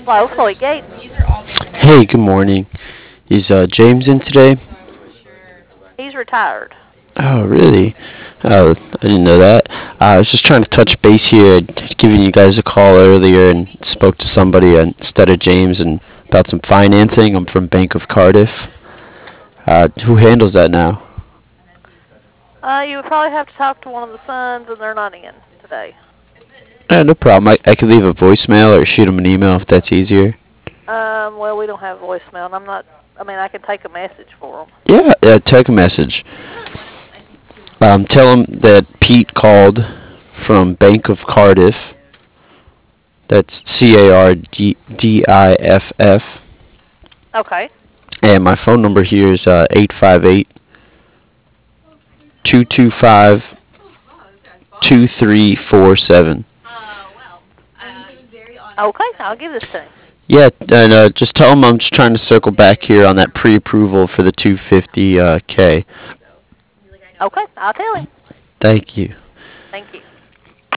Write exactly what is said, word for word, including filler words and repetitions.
Hello, Floyd Gates. Hey, good morning. Is uh, James in today? He's retired. Oh, really? Oh, I didn't know that. Uh, I was just trying to touch base here. I'd given you guys a call earlier and spoke to somebody instead of James and about some financing. I'm from Bank of Cardiff. Uh, who handles that now? Uh, you would probably have to talk to one of the sons, and they're not in today. Uh, no problem. I, I could leave a voicemail or shoot him an email if that's easier. Um, well, we don't have voicemail, and I'm not. I mean, I can take a message for them. Yeah, uh, take a message. Um, tell him that Pete called from Bank of Cardiff. That's C A R D I F F. Okay. And my phone number here is uh, eight five eight, two two five, two three four seven. Okay, I'll give this to him. Yeah, and uh, just tell him I'm just trying to circle back here on that pre-approval for the two hundred fifty K. Okay, I'll tell him. Thank you. Thank you.